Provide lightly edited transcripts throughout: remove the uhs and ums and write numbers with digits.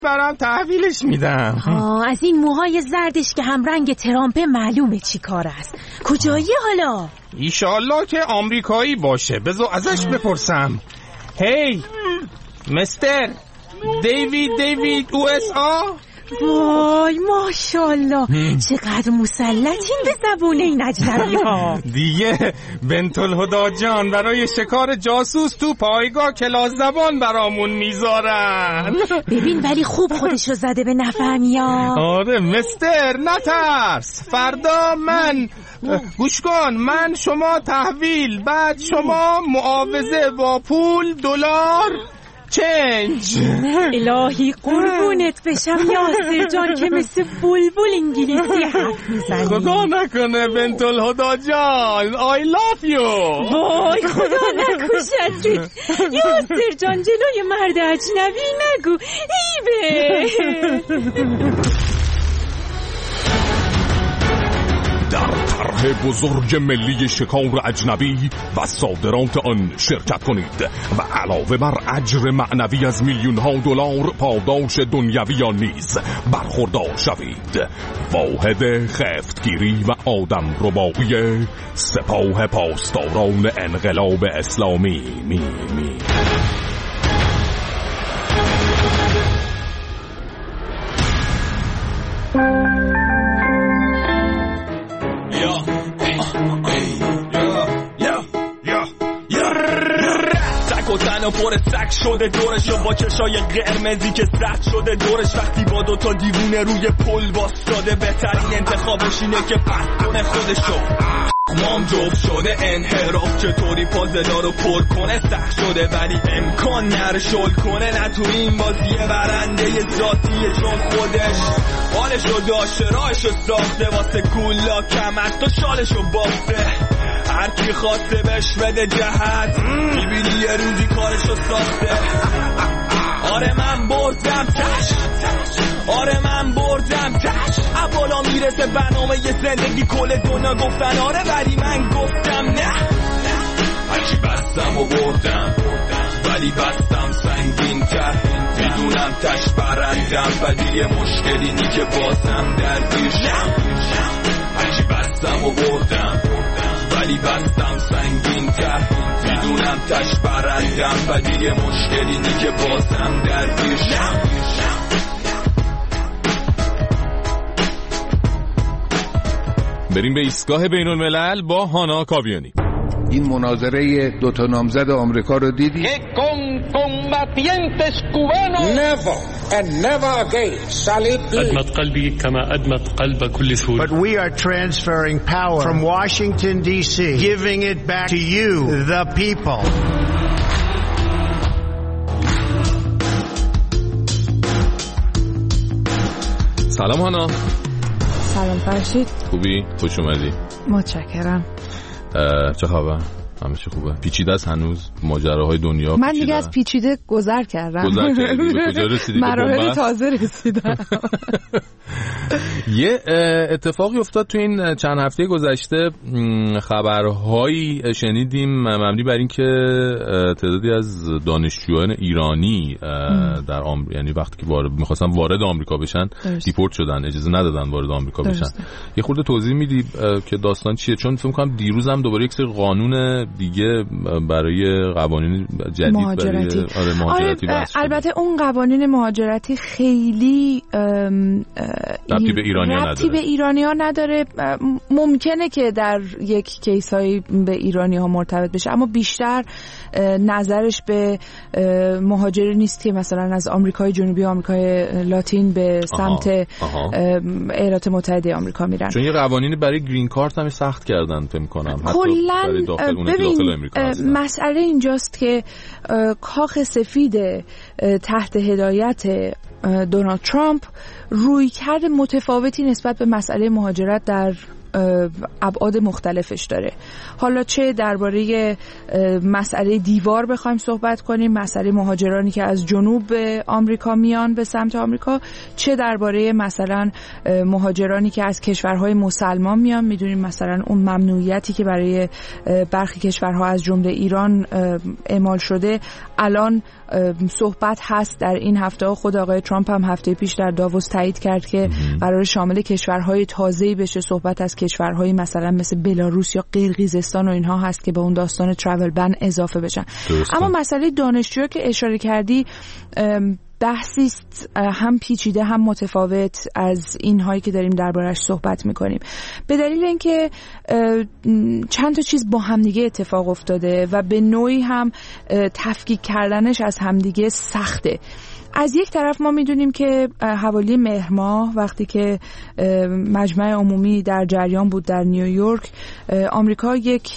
برام تحویلش میدم. از این موهای زردش که هم رنگ ترامپ معلومه چی کار است. کجایی حالا؟ ایشالله که آمریکایی باشه. بذار ازش بپرسم. هی مستر دیوید USA. وای ماشاءالله چقدر مسلطین به زبون این اجنبی ها. دیگه بنت الهدی جان برای شکار جاسوس تو پایگاه کلاس زبان برامون میذارن. ببین ولی خوب خودشو زده به نفهمی ها. آره مستر نترس. فردا من گوش کن، من شما تحویل، بعد شما معاوضه با پول دلار چنج. الهی قربونت بشم یاسر جان که مثل بلبل انگلیسی حرف میزنی. خدا نکنه بنت الهدی جان I love you. وای خدا نکشت. یاسر جان جلوی مرد اجنبی نگو ایبه. در طرح بزرگ ملی شکار اجنبی و صادرات آن شرکت کنید و علاوه بر اجر معنوی از میلیون‌ها دلار پاداش دنیوی نیز برخوردار شوید. واحد خفتگیری و آدم ربایی سپاه پاسداران انقلاب اسلامی و پر سک شده دورش و با چشای قرمزی که سد شده دورش. وقتی با دوتا دیوونه روی پل واسطاده بهترین انتخابش اینه که پس کنه خودشو. مام جفت شده انحراف چطوری پازدار رو پر کنه سخت شده ولی امکان نره شل کنه. نه تو این بازی برنده ذاتیه چون خودش حالشو داشته راهشو ساخته واسه کولا کمرت و شالشو بافته. هر کی خواسته بهش بده جهت میبینی یه روزی کارشو ساخته. آره من بردم تش، آره من بردم تش. اولا میرسه برنامه یه زندگی کل دنیا گفتن آره ولی من گفتم نه. هرچی بستم و بردم ولی بستم سنگین تر. میدونم تش برندم ولی یه مشکلی نی که بازم درگیرشم. هرچی بستم و بردم ولی بستم سنگین تر. میدونم تش برندم ولی یه مشکلی نی که بازم درگیرشم. بریم به ایستگاه بین الملل با هانا کاویانی. این مناظره دوتا نامزد آمریکا رو دیدی؟ Never and never again shall it be. أدمت قلبي كما أدمت قلب كل سوري. But we are transferring power from Washington D.C., giving it back to you, the people. سلام هانا. سلام فرشید. خوبی؟ خوش اومدی. متشکرم. چه خبر؟ همه چی خوبه؟ پیچیده است هنوز ماجراهای دنیا. من دیگه از پیچیده گذر کردم. گذر کردی؟ به کجا رسیدی؟ مراحل تازه رسیدم. یه اتفاقی افتاد تو این چند هفته گذشته. خبرهایی شنیدیم مبنی بر این که تعدادی از دانشجویان ایرانی در یعنی وقتی که می‌خواستن وارد آمریکا بشن دیپورت شدن، اجازه ندادن وارد آمریکا بشن. یه خورده توضیح میدی که داستان چیه؟ چون فکر می‌کنم دیروز هم دوباره یک سری قانون دیگه برای قوانین جدید مهاجرتی. برای مهاجرتی البته اون قوانین مهاجرتی خیلی ربطی به ایرانی‌ها نداره. ممکنه که در یک کیسایی به ایرانی‌ها مرتبط بشه اما بیشتر نظرش به مهاجری نیست که مثلا از آمریکای جنوبی و آمریکای لاتین به سمت ایالات متحده آمریکا میرن. چون یه قوانینی برای گرین کارت هم سخت کردن فکر می‌کنم. کلاً ببین مسئله اینجاست که کاخ سفید تحت هدایت دونالد ترامپ رویکرد متفاوتی نسبت به مسئله مهاجرت در ابعاد مختلفش داره. حالا چه درباره مسئله دیوار بخوایم صحبت کنیم، مسئله مهاجرانی که از جنوب آمریکا میان به سمت آمریکا، چه درباره مثلا مهاجرانی که از کشورهای مسلمان میان. میدونیم مثلا اون ممنوعیتی که برای برخی کشورها از جمله ایران اعمال شده، الان صحبت هست در این هفته. خود آقای ترامپ هم هفته پیش در داووس تایید کرد که قرار شامل کشورهای تازه‌ای بشه. صحبت از کشورهای مثلا مثل بلاروس یا قرقیزستان و اینها هست که به اون داستان ترافل بن اضافه بشن. اما مسئله دانشجویی که اشاره کردی بحثی است هم پیچیده هم متفاوت از اینهایی که داریم دربارش صحبت میکنیم، به دلیل اینکه چند تا چیز با همدیگه اتفاق افتاده و به نوعی هم تفکیک کردنش از همدیگه سخته. از یک طرف ما میدونیم که حوالی مهر ماه وقتی که مجمع عمومی در جریان بود در نیویورک، آمریکا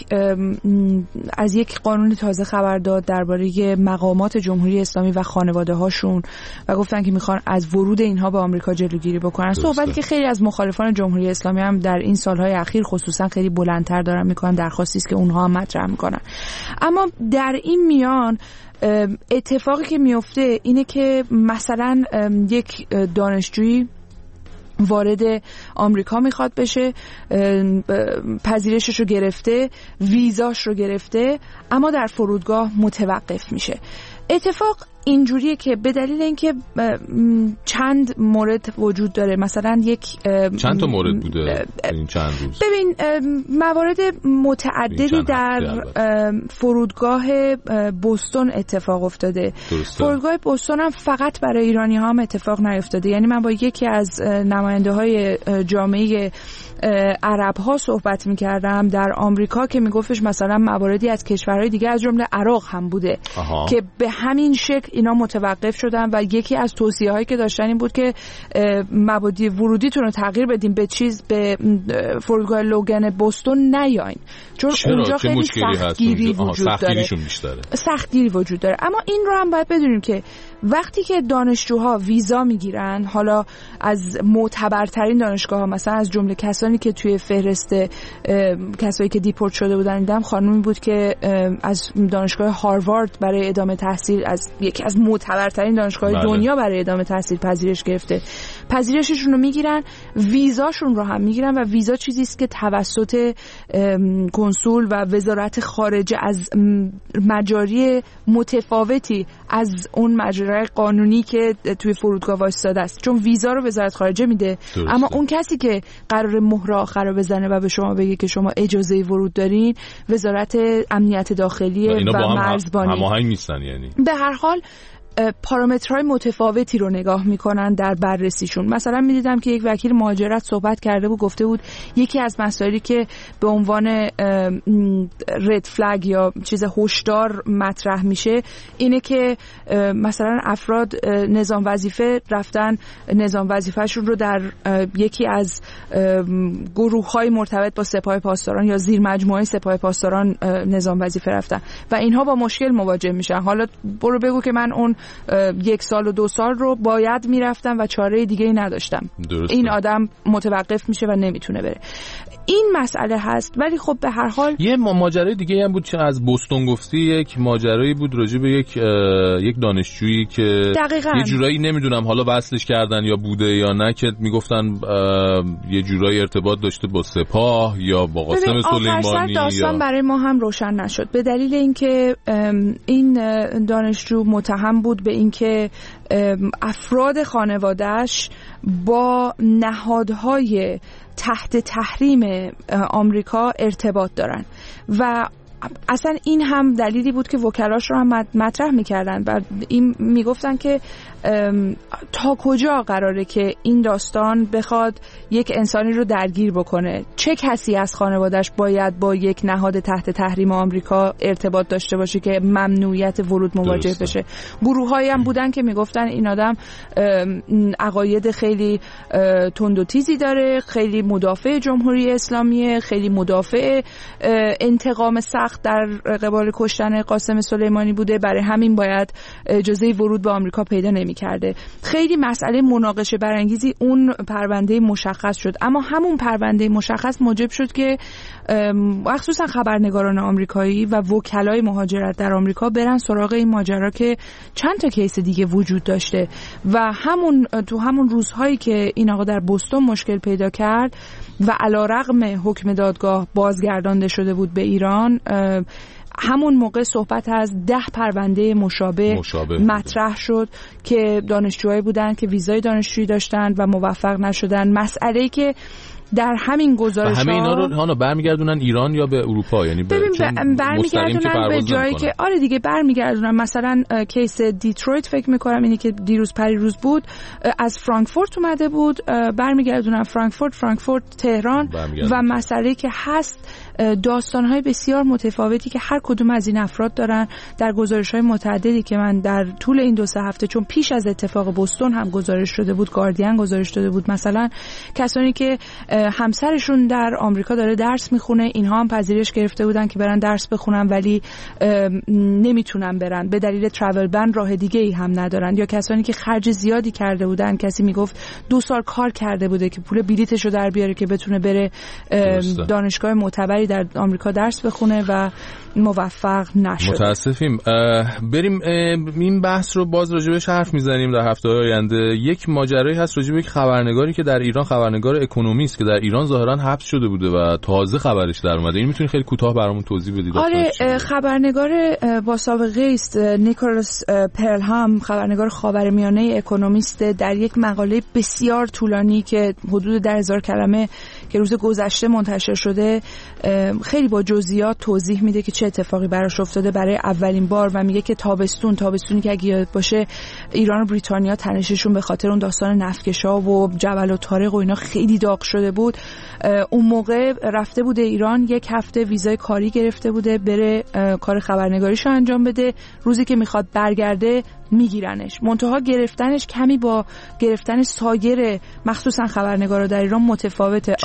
از یک قانون تازه خبر داد درباره مقامات جمهوری اسلامی و خانواده هاشون و گفتن که میخوان از ورود اینها به آمریکا جلوگیری بکنن. صحبتی که خیلی از مخالفان جمهوری اسلامی هم در این سالهای اخیر خصوصا خیلی بلندتر دارن میکنن، درخواستی است که اونها هم مطرح میکنن. اما در این میان اتفاقی که میفته اینه که مثلا یک دانشجویی وارد آمریکا میخواد بشه، پذیرشش رو گرفته، ویزاش رو گرفته، اما در فرودگاه متوقف میشه. اتفاق اینجوریه که به دلیل اینکه چند مورد وجود داره، مثلا چند تا مورد بوده این چند روز. ببین موارد متعددی در فرودگاه بوستون اتفاق افتاده. فرودگاه بوستون هم فقط برای ایرانی ها هم اتفاق نیفتاده. یعنی من با یکی از نماینده های جامعه عرب ها صحبت میکردم در آمریکا که میگفتش مثلا مواردی از کشورهای دیگه از جمله عراق هم بوده که به همین شکل اینا متوقف شدن و یکی از توصیه هایی که داشتن این بود که مبادی ورودیتون رو تغییر بدیم به فرودگاه لوگن بوستون نیاین، چون اونجا خیلی سختگیری وجود داره. سختگیری وجود داره. اما این رو هم باید بدونیم که وقتی که دانشجوها ویزا میگیرن، حالا از معتبرترین دانشگاه ها، مثلا از جمله کسانی که توی فهرست کسایی که دیپورت شده بودن دیدم خانومی بود که از دانشگاه هاروارد برای ادامه تحصیل، از یکی از معتبرترین دانشگاه دنیا برای ادامه تحصیل پذیرش گرفته. پذیرششون رو میگیرن، ویزاشون رو هم میگیرن و ویزا چیزی است که توسط کنسول و وزارت خارجه از مجاری متفاوتی از اون مجرای قانونی که توی فرودگاه وایستاده است، چون ویزا رو وزارت خارجه میده. اما اون کسی که قرار مهر آخر رو بزنه و به شما بگه که شما اجازه ورود دارین، وزارت امنیت داخلی و مرزبانی. هماهنگ نیستن. یعنی به هر حال پارامترهای متفاوتی رو نگاه میکنن در بررسیشون. مثلا میدیدم که یک وکیل مهاجرت صحبت کرده بود، گفته بود یکی از مسائلی که به عنوان رد فلگ یا چیز هشدار مطرح میشه اینه که مثلا افراد نظام وظیفه رفتن نظام وظیفهشون رو در یکی از گروه‌های مرتبط با سپاه پاسداران یا زیر مجموعه سپاه پاسداران نظام وظیفه رفتن و اینها با مشکل مواجه میشن. حالا برو بگو که من اون 1 سال و 2 سال رو باید میرفتم و چاره دیگه ای نداشتم. درسته. این آدم متوقف میشه و نمیتونه بره. این مسئله هست. ولی خب به هر حال یه ماجرای دیگه هم بود که از بوستون گفتی، یک ماجرایی بود راجع به یک دانشجویی که دقیقاً یه جورایی نمیدونم حالا وصلش کردن یا بوده یا نه، که میگفتن یه جورایی ارتباط داشته با سپاه یا با قاسم سلیمانی. داستان برای ما هم روشن نشد به دلیل اینکه این دانشجو متهم بود به اینکه افراد خانواده‌اش با نهادهای تحت تحریم آمریکا ارتباط دارن و اصلا این هم دلیلی بود که وکلاش رو هم مطرح میکردن و این میگفتن که تا کجا قراره که این داستان بخواد یک انسانی رو درگیر بکنه، چه کسی از خانواده‌اش باید با یک نهاد تحت تحریم آمریکا ارتباط داشته باشه که ممنوعیت ورود مواجه بشه. گروه‌هایی هم بودن که میگفتن این آدم عقاید خیلی تند و تیزی داره، خیلی مدافع جمهوری اسلامیه، خیلی مدافع انتقام سخت سخت در قبال کشتن قاسم سلیمانی بوده، برای همین باید اجازه ورود به آمریکا پیدا نمی‌کرده. خیلی مسئله مناقشه برانگیزی اون پرونده مشخص شد، اما همون پرونده مشخص موجب شد که مخصوصا خبرنگاران آمریکایی و وکلای مهاجرت در آمریکا برن سراغ این ماجرا که چند تا کیس دیگه وجود داشته و تو همون روزهایی که این آقا در بوستون مشکل پیدا کرد و علیرغم حکم دادگاه بازگردانده شده بود به ایران، همون موقع صحبت از 10 پرونده مشابه مطرح شد که دانشجوهایی بودن که ویزای دانشجویی داشتن و موفق نشدن. مسئله‌ای که در همین گزارش همه اینا رو برمیگردونن ایران یا به اروپا؟ یعنی برمیگردونن به جایی که آره دیگه برمیگردونن. مثلا کیس دیترویت فکر می‌کنم اینی که دیروز پریروز بود از فرانکفورت اومده بود، برمیگردونن فرانکفورت تهران و مسئله که هست داستان‌های بسیار متفاوتی که هر کدوم از این افراد دارن. در گزارش‌های متعددی که من در طول این 2-3 هفته، چون پیش از اتفاق بوستون هم گزارش شده بود، گاردین گزارش داده بود، مثلا کسانی که همسرشون در آمریکا داره درس میخونه، اینها هم پذیرش گرفته بودن که برن درس بخونن ولی نمیتونن برن به دلیل ترافل بن، راه دیگه ای هم ندارن. یا کسانی که خرج زیادی کرده بودن، کسی میگفت 2 سال کار کرده بوده که پول بلیتشو در بیاره که بتونه بره دانشگاه معتبری در آمریکا درس بخونه و موفق نشد. متاسفیم. بریم این بحث رو باز راجبش حرف میزنیم در هفته‌های آینده. یک ماجرایی هست راجب یک خبرنگاری که در ایران، خبرنگار اکونومیست که در ایران ظاهرا حبس شده بوده و تازه خبرش در اومده. این میتونی خیلی کوتاه برامون توضیح بدید؟ آره، خبرنگار با سابقه است نیکولاس پرلهام، خبرنگار خاورمیانه اکونومیست، در یک مقاله بسیار طولانی که حدود 10,000 کلمه که روز گذشته منتشر شده خیلی با جزئیات توضیح میده که چه اتفاقی براش افتاده برای اولین بار و میگه که تابستونی که اگه یاد باشه ایران و بریتانیا تنششون به خاطر اون داستان نفتکشا و جبل الطارق و اینا خیلی داغ شده بود. اون موقع رفته بوده ایران، 1 هفته ویزای کاری گرفته بوده بره کار خبرنگاریشو انجام بده، روزی که میخواد برگرده میگیرنش. منتها گرفتنش کمی با گرفتن سایر مخصوصا خبرنگارا در ایران متفاوته.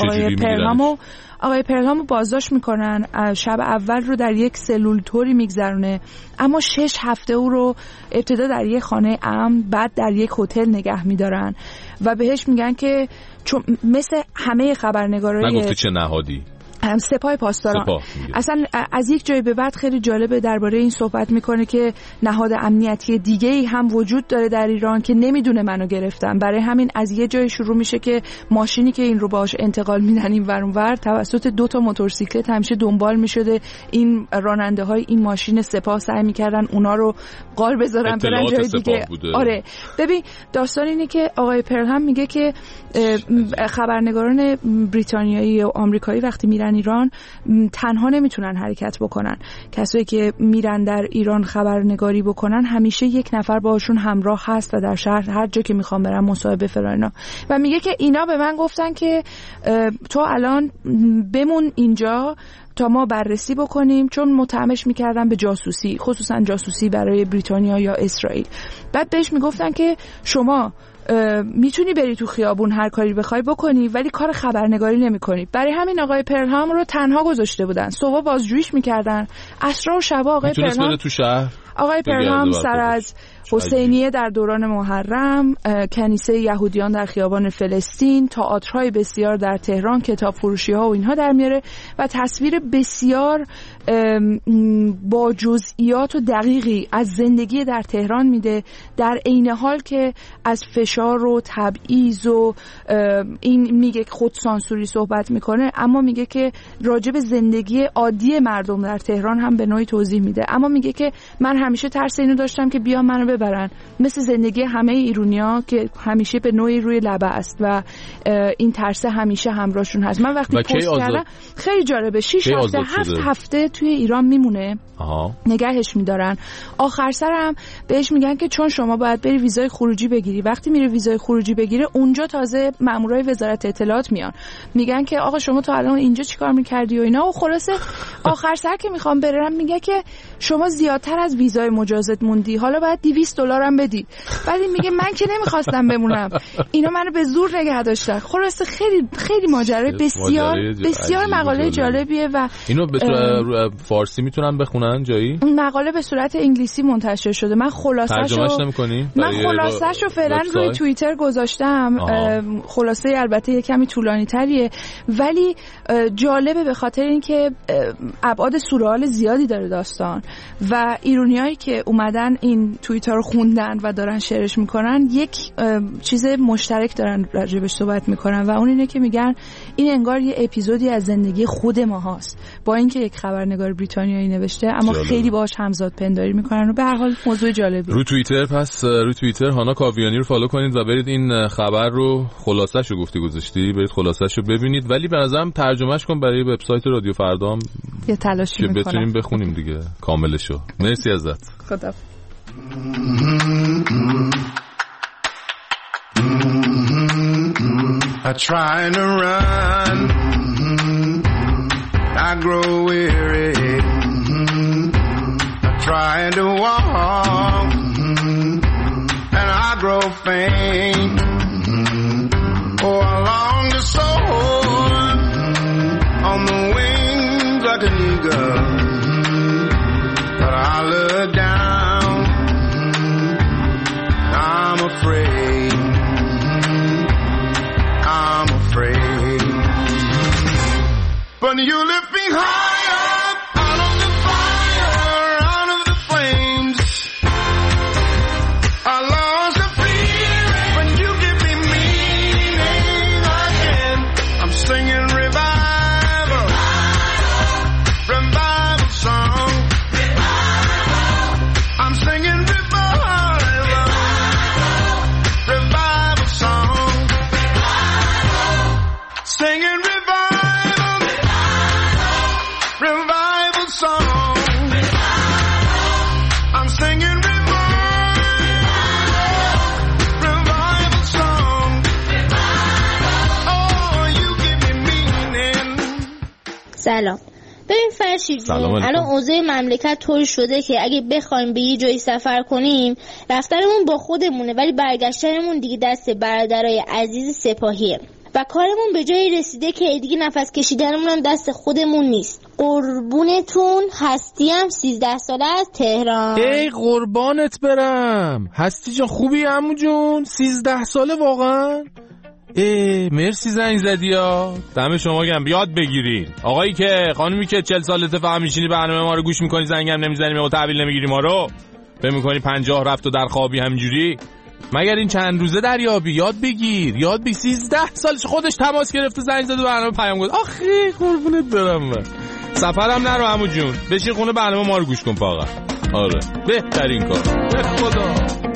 آقای پرلهامو بازداشت میکنن، شب اول رو در یک سلول توری میگذرونه، اما 6 هفته او رو ابتدا در یک خانه امن، بعد در یک هتل نگه میدارن و بهش میگن که چون مثل همه خبرنگارای من گفته چه نهادی سپاه پاسداران اصلا از یک جای به بعد خیلی جالبه درباره این صحبت میکنه که نهاد امنیتی دیگه‌ای هم وجود داره در ایران که نمیدونه منو گرفتن، برای همین از یه جای شروع میشه که ماشینی که این رو باهاش انتقال میدن این ور اون ور توسط 2 تا موتورسیکلت همیشه دنبال میشده. این راننده های این ماشین سپاه سعی میکردن اونا رو قال بذارن برن جای دیگه. آره ببین داستان اینه که آقای پرلهام میگه که خبرنگاران بریتانیایی و آمریکایی وقتی میرن ایران تنها نمیتونن حرکت بکنن. کسایی که میرن در ایران خبرنگاری بکنن همیشه 1 نفر باشون همراه هست و در شهر هر جا که میخوام برن مصاحبه فلان. و میگه که اینا به من گفتن که تو الان بمون اینجا تا ما بررسی بکنیم، چون متهمش میکردن به جاسوسی، خصوصا جاسوسی برای بریتانیا یا اسرائیل. بعد بهش میگفتن که شما میتونی بری تو خیابون هر کاری بخوای بکنی ولی کار خبرنگاری نمی‌کنی. برای همین آقای پرلهام رو تنها گذاشته بودن، صبح بازجوییش میکردن، عصرها و شبا آقای پرلهام سر از حسینیه در دوران محرم، کنیسه یهودیان در خیابان فلسطین، تئاترهای بسیار در تهران، کتاب فروشی‌ها و اینها در میاره و تصویر بسیار با جزئیات و دقیقی از زندگی در تهران میده، در عین حال که از فشار و تبعیض و این میگه خودسانسوری صحبت میکنه، اما میگه که راجع به زندگی عادی مردم در تهران هم به نوعی توضیح میده. اما میگه که من همیشه ترس اینو داشتم که بیا منو ببرن، مثل زندگی همه ایرونیا که همیشه به نوعی روی لبه است و این ترس همیشه همراهشون هست. من وقتی پست کردم خیلی جالبه، 6 هفته 7 هفته توی ایران میمونه، نگهش میدارن. آخر سرم بهش میگن که چون شما باید بری ویزای خروجی بگیری، وقتی میره ویزای خروجی بگیره اونجا تازه مامورای وزارت اطلاعات میان میگن که آقا شما تا الان اینجا چیکار میکردی و اینا. و خلاصه آخر سر که میخوام برم میگه که شما زیادتر از ویزای مجازات موندی، حالا باید $200 هم بدی. بعد میگه من که نمیخواستم بمونم، اینا منو به زور نگه داشتن. خلاصه خیلی ماجرای بسیار مقاله جالبیه و اینو به فارسی میتونن بخونن جایی؟ مقاله به صورت انگلیسی منتشر شده. من خلاصه‌شو فعلا روی توییتر گذاشتم. خلاصه البته یه کمی طولانی تریه ولی جالبه به خاطر اینکه ابعاد سورئال زیادی داره داستان و ایرونیایی که اومدن این توییتر رو خوندن و دارن شیرش میکنن یک چیز مشترک دارن راجبش صحبت میکنن و اون اینه که میگن این انگار یه اپیزودی از زندگی خود ما هاست، با اینکه یک خبرنگار بریتانیایی نوشته اما خیلی باهاش همزاد پنداری میکنن و به هر حال موضوع جالبی. رو توییتر هانا کاویانی رو فالو کنید و برید این خبر رو خلاصه‌شو گذاشتی برید خلاصه‌شو ببینید، ولی به نظرم ترجمهش کن برای وبسایت رادیو فردام یه تلاشی میکنم که بتونیم بخونیم دیگه کاملشو. مرسی ازت. خدا. I try to run, I grow weary. I try to walk, and I grow faint. Oh, I long to soar on the wings like an eagle, but I look down, I'm afraid. But you lift me higher, out of the fire, out of the flames. I lost the fear when you give me meaning again. I'm singing revival, revival song. I'm singing revival, revival song. Singing revival song. I'm singing revival song. Oh, you give me meaning. سلام. ببین فرشید جون، الان اوضاع مملکت طور شده که اگه بخوایم به یه جایی سفر کنیم رفتنمون با خودمونه ولی برگشتنمون دیگه دست برادرای عزیز سپاهیه و کارمون به جایی رسیده که دیگه نفس کشیدنمون هم دست خودمون نیست. قربونتون هستیم 13 ساله از تهران. ای قربانت برم هستی جان، خوبی عمو جون؟ 13 ساله واقعا؟ مرسی زنگ زدی ها، دم شما گم. یاد بگیرین آقایی که خانومی که 40 سالته فقط میشینی برنامه ما رو گوش میکنی، زنگم نمیزنی، ما تحویل نمیگیری ما رو، فکر میکنی 50 رفت و در خوابی همینجوری؟ مگر این چند روزه دریابی؟ یاد بگیر 13 سالش خودش تماس گرفته زنگ زد و برنامه پیام گفت. آخه قربونت برم من. سفرم نرو عمو جون، بشین خونه برنامه ما رو گوش کن فقط. آره بهترین کار. به خدا.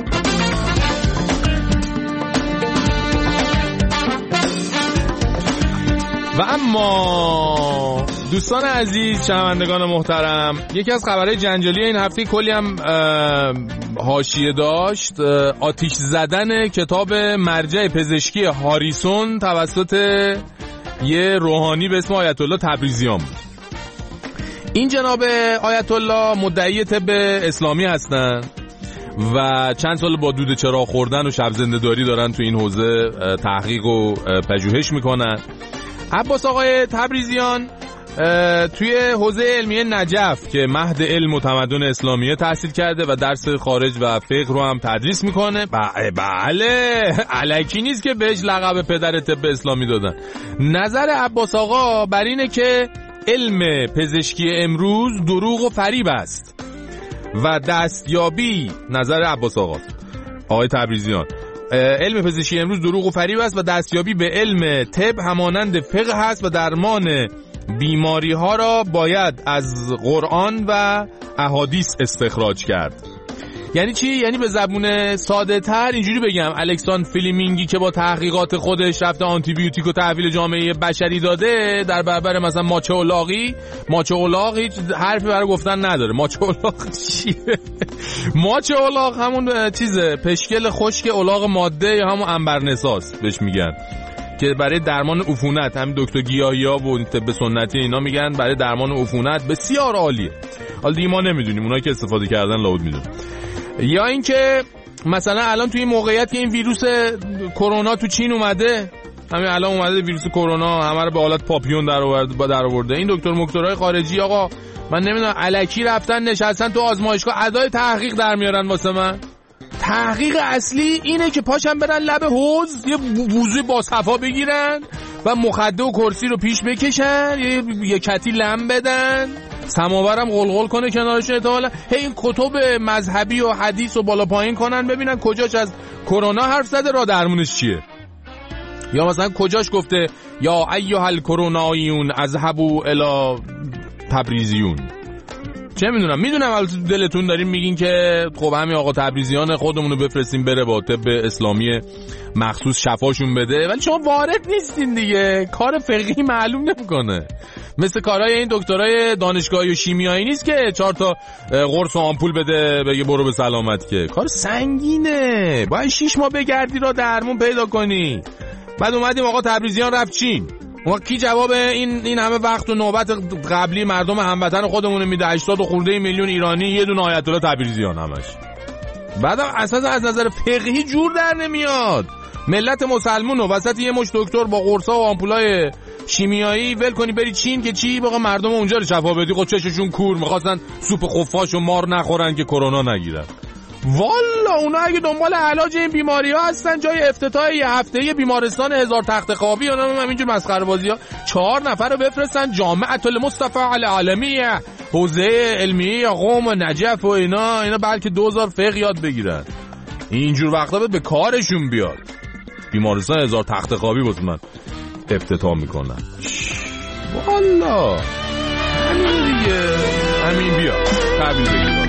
و اما دوستان عزیز، شنوندگان محترم، یکی از خبرهای جنجالی این هفته کلی هم حاشیه داشت. آتش زدن کتاب مرجع پزشکی هاریسون توسط یه روحانی به اسم آیت الله تبریزیان بود. این جناب آیت الله مدعی طب اسلامی هستن و چند سال با دود چراغ خوردن و شب زنده‌داری دارن تو این حوزه تحقیق و پژوهش میکنن. عباس آقای تبریزیان توی حوزه علمیه نجف که مهد علم و تمدن اسلامیه تحصیل کرده و درس خارج و فقه رو هم تدریس میکنه. بله الکی نیست که بهش لقب پدر طب اسلامی دادن. نظر عباس آقا بر اینه که علم پزشکی امروز دروغ و فریب است و دستیابی، نظر عباس آقای تبریزیان، علم پزشکی امروز دروغ و فریب است و دستیابی به علم طب همانند فقه هست و درمان بیماری ها را باید از قرآن و احادیث استخراج کرد. یعنی چی؟ یعنی به زبون ساده تر اینجوری بگم، الکساندر فلیمینگی که با تحقیقات خودش رفته آنتی بیوتیک و تحویل جامعه بشری داده در برابر مثلا ماچه اولاغ هیچ حرفی برای گفتن نداره. ماچه اولاغ چیه؟ ماچه اولاغ همون چیزه، پشکل خشک اولاغ ماده یا همون عنبرنساس بهش میگن که برای درمان عفونت، هم دکتر گیاهی‌ها و طب سنتی اینا میگن برای درمان عفونت بسیار عالیه. حالا دیگه ما نمیدونیم، اونایی که استفاده کردن لابد میدونن. یا اینکه مثلا الان توی این موقعیت که این ویروس کرونا تو چین اومده، همین الان اومده ویروس کرونا همه رو به حالت پاپیون در آورده، این دکترای خارجی آقا من نمیدونم الکی رفتن نشستن تو آزمایشگاه ادای تحقیق در میارن واسه من. تحقیق اصلی اینه که پاشن برن لب حوض یه وضوی با صفا بگیرن و مخده و کرسی رو پیش بکشن، یه کتی لم بدن، سماورم غلغل کنه کنارش احتمالا، این کتب مذهبی و حدیث و بالا پایین کنن ببینن کجاش از کرونا حرف زده را درمونش چیه، یا مثلا کجاش گفته یا ایها الکرونایون اذهبوا الی تبریزیون. چه میدونم دلتون دارین میگین که خب همین آقا تبریزیان خودمونو بفرستیم بره با طب اسلامی مخصوص شفاشون بده، ولی شما وارد نیستین دیگه، کار فقهی معلوم نمیکنه. مثل کارهای این دکترای دانشگاهی و شیمیایی نیست که 4 تا قرص و آمپول بده بگه برو به سلامت، که کار سنگینه، باید 6 ماه بگردی را درمون پیدا کنی. بعد اومدیم آقا تبریزیان رفت چین، ما کی جواب این همه وقت و نوبت قبلی مردم هموطن خودمون میده؟ 80 خورده میلیون ایرانی یه دونه آیت الله تبریزیان همش. بعدم اساسا از نظر فقهی جور در نمیاد ملت مسلمون و وسط یه مش دکتر با قرصا و آمپولای شیمیایی ول کنی بری چین که چی بقا مردم اونجا رو شفا بدی. خود چششون کور می‌خواستن سوپ خفاش و مار نخورن که کرونا نگیرن. والا اونا اگه دنبال علاج این بیماری‌ها هستن جای افتتاح یه هفته‌ای بیمارستان 1000 تخت خوابی یا همینجور مسخره بازی‌ها 4 نفر رو بفرستن جامعه المصطفى العالمیه حوزه علمیه قم و نجف و اینا بلکه 2000 فقه یاد بگیرن. اینجور وقتا به کارشون بیاد. بیمارستان 1000 تخت خوابی واسه من افتتاح میکنن. والا همین دیگه، همین بیا قبول بگیرم.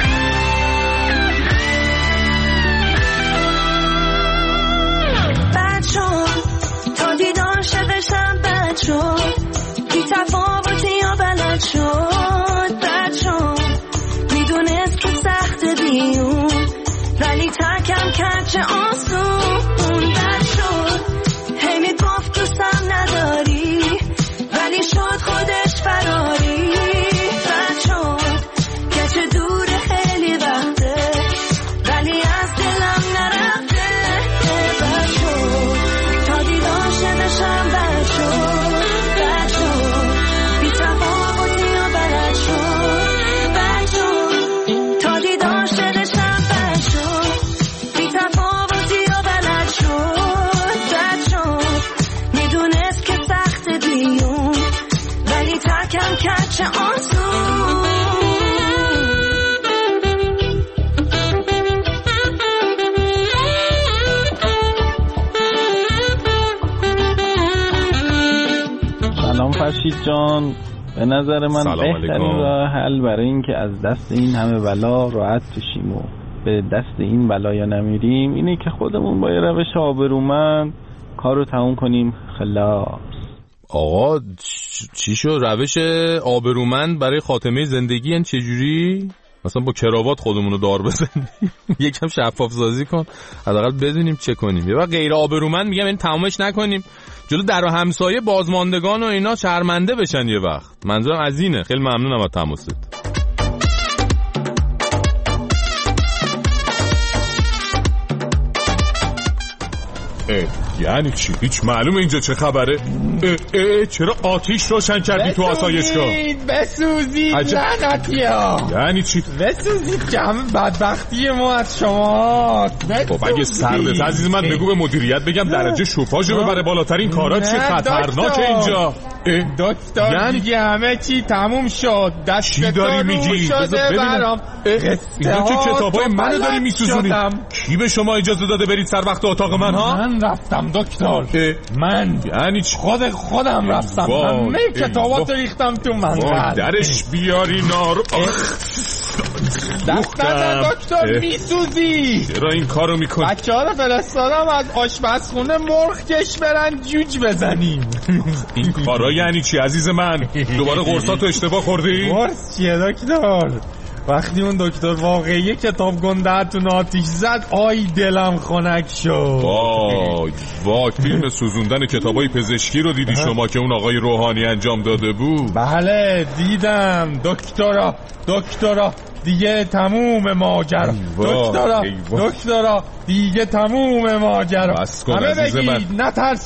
تا دیدار شدشم بد شد بی تفاوتی یا بلد شد بد شد میدونست که سخت بیون ولی ترکم کرد چه آسون بد شد هی میگفت دوستم نداری ولی شد خودش فراری بد شد گرچه دور خیلی وقته ولی از دلم نرفته بد شد شدشم بد شد بد شد بی تفاوتی یا بلد شد بد شد تا دیدار شدشم بد شد بی تفاوتی یا بلد شد بد شد میدونست که سخت بیون ولی ترکم کرد چه آسون. سلام فرشید جان، به نظر من بهترین راه حل برای این که از دست این همه بلا راحت بشیم و به دست این بلایا نمیریم اینه که خودمون با یه روش آبرومند کارو تموم کنیم. خلاص. آقا چی شو روش آبرومند برای خاتمه زندگی این چجوری؟ مثلا با کراوات خودمونو دار بزنیم یکم شفاف سازی کن حداقل بدونیم چه کنیم. یا غیر آبرومند میگم این تمامش نکنیم جلو در و همسایه بازماندگان و اینا شرمنده بشن یه وقت. منظورم از اینه. خیلی ممنونم از تماست. یعنی چی؟ هیچ معلومه اینجا چه خبره؟ چرا آتیش روشن کردی تو آسایشگاه؟ بسوزید لعنتی ها. یعنی چی؟ بسوزید که همه بدبختی ما از شما. خب اگه سردت عزیز من بگو به مدیریت بگم درجه شوفاژو ببره بالاترین کارا چه خطرناکه اینجا. دکتر یعنی دیگه همه چی تموم شد. چی داری میگی؟ شده برام. اینا که کتابای منو داری میسوزونی. کی به شما اجازه داده برید سر وقت اتاق من ها؟ من رفتم دکتر. من یعنی خودم رفتم. همه کتابات ریختم تو منقل. درش بیاری نارو. دست نزن دکتر میسوزی. چرا این کارو میکنی؟ بچه‌ها رو فرستادم از آشپزخونه مرغ کش برن جوج بزنیم. این کارا یعنی چی عزیز من؟ دوباره قرصاتو اشتباه خوردی؟ قرص چیه دکتر؟ وقتی اون دکتر واقعی کتاب گنده‌تون آتیش زد آی دلم خنک شد. وای فیلم سوزوندن کتابای پزشکی رو دیدی شما که اون آقای روحانی انجام داده بود؟ بله دیدم. دکترا دیگه تموم ماجرا. دکترا دیگه تموم ماجرا. همه بگید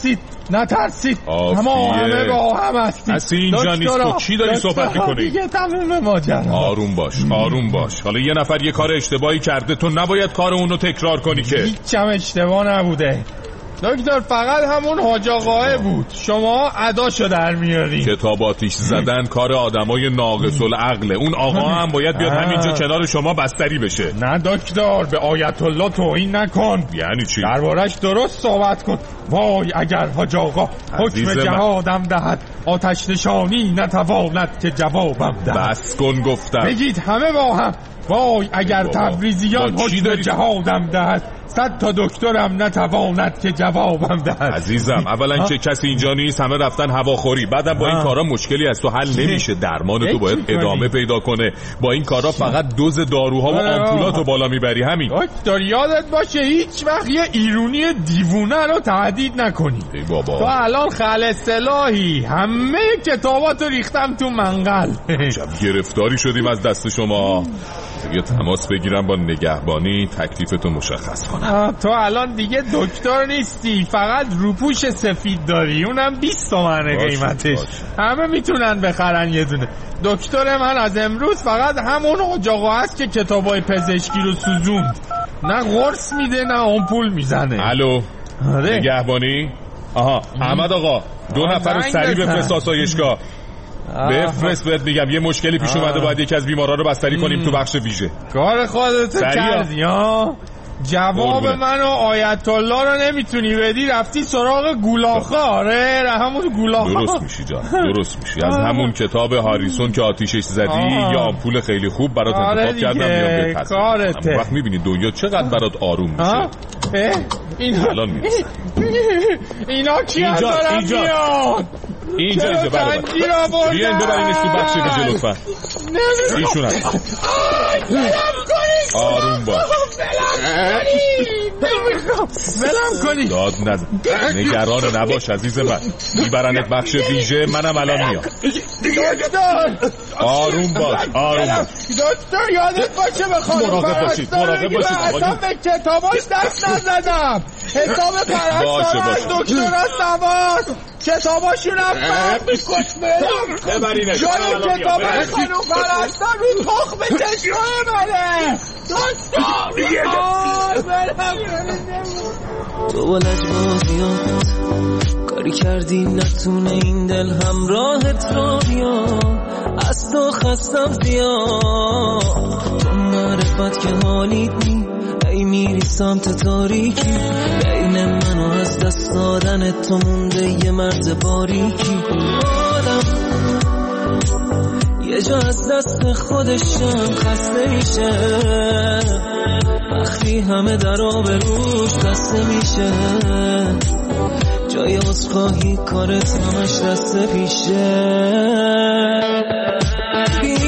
نترسید همه با هم هستید. اصلا اینجا نیست. تو چی داری صحبت میکنی؟ دیگه تموم ماجرا. آروم باش. حالا یه نفر یه کار اشتباهی کرده، تو نباید کار اونو تکرار کنی که. هیچ هم اشتباه نبوده دکتر، فقط همون حاج آقاه بود. شما اداشو در میاری. کتاب آتیش زدن کار آدمای ناقص العقله. اون آقا هم باید بیاد همینجا کنار شما بستری بشه. نه دکتر، به آیت الله توهین نکن. یعنی چی؟ دربارش درست صحبت کن. وای اگر حاج آقا حکم جهادم دهد، آتش نشانی نتواند که جوابم دهد. بس کن گفتم. بگید همه با هم. وای اگر تبریزیان حکم جهادم دهد، 100 تا دکترم نتواند که جوابم دهد. عزیزم اولا که کسی اینجا نیست، همه رفتن هواخوری. بعدم با این کارا مشکلی از تو حل نمیشه. درمان تو باید ادامه پیدا کنه. با این کارا فقط دوز داروها و آمپولاتو بالا میبری. همین. دکتر یادت باشه هیچ وقت یه ایرونی دیوونه رو تهدید نکنی. ای بابا تو الان خل سلاحی. همه کتاباتو ریختم تو منقل. گرفتاری شدیم از دست شما. یه تماس بگیرم با نگهبانی، تکلیفتو مشخص کنم. تو الان دیگه دکتر نیستی، فقط روپوش سفید داری، اونم 20 تومنه قیمتش. همه میتونن بخرن یه دونه. دکتر من از امروز فقط همون آقا هست که کتابای پزشکی رو سوزوند. نه قرص میده نه آمپول میزنه. الو نگهبانی؟ آها احمد آقا 2 نفر رو سریع بفرست آسایشگاه. بفرست بهت میگم یه مشکلی پیش اومده، باید یکی از بیمارا رو بستری کنیم تو بخش ویژه. کار خودت کردی ها. جواب منو آیت الله رو نمیتونی بدی، رفتی سراغ گولاخه. آره همون گولاخه. درست میشی جان، درست میشی. از همون کتاب هاریسون که آتیشش زدی یه آمپول خیلی خوب برات انتخاب کردم، میام بهت کارته. وقت میبینی دنیا چقدر برات آروم میشه. الان میرسه. اینا کی از دارم میاد؟ اینجا بیاین ببرینش تو بخش ویژه لطفا. ایشون هست. آروم باش. ولم کنی. داد نزن. نگران نباش عزیز من. میبرنت بخش ویژه، منم الان میام. دکتر آروم باش. دکتر یادت باشه بخواد مراقب باشید. اصلا به کتاباش دست نزدم. حساب پرستارش دکتر از سواست. کتاباشون هم فرق میکنم. ببرینش. جای کتاب خانوم پرستار رو تخم چشمای منه. دکتر تو با لجبازیات کاری کردی نتونه این دل همراهت را بیا. از تو خستم زیاد، تو معرفت که حالیت نی. ای میری سمت تاریکی، بین من و از دست دادن تو مونده یه مرد باریکی. آدم یه جا از دست خودشم خسته میشه، وقتی همه در آبروش بسته میشه. جای عذرخواهی کارت همش دست پیشه.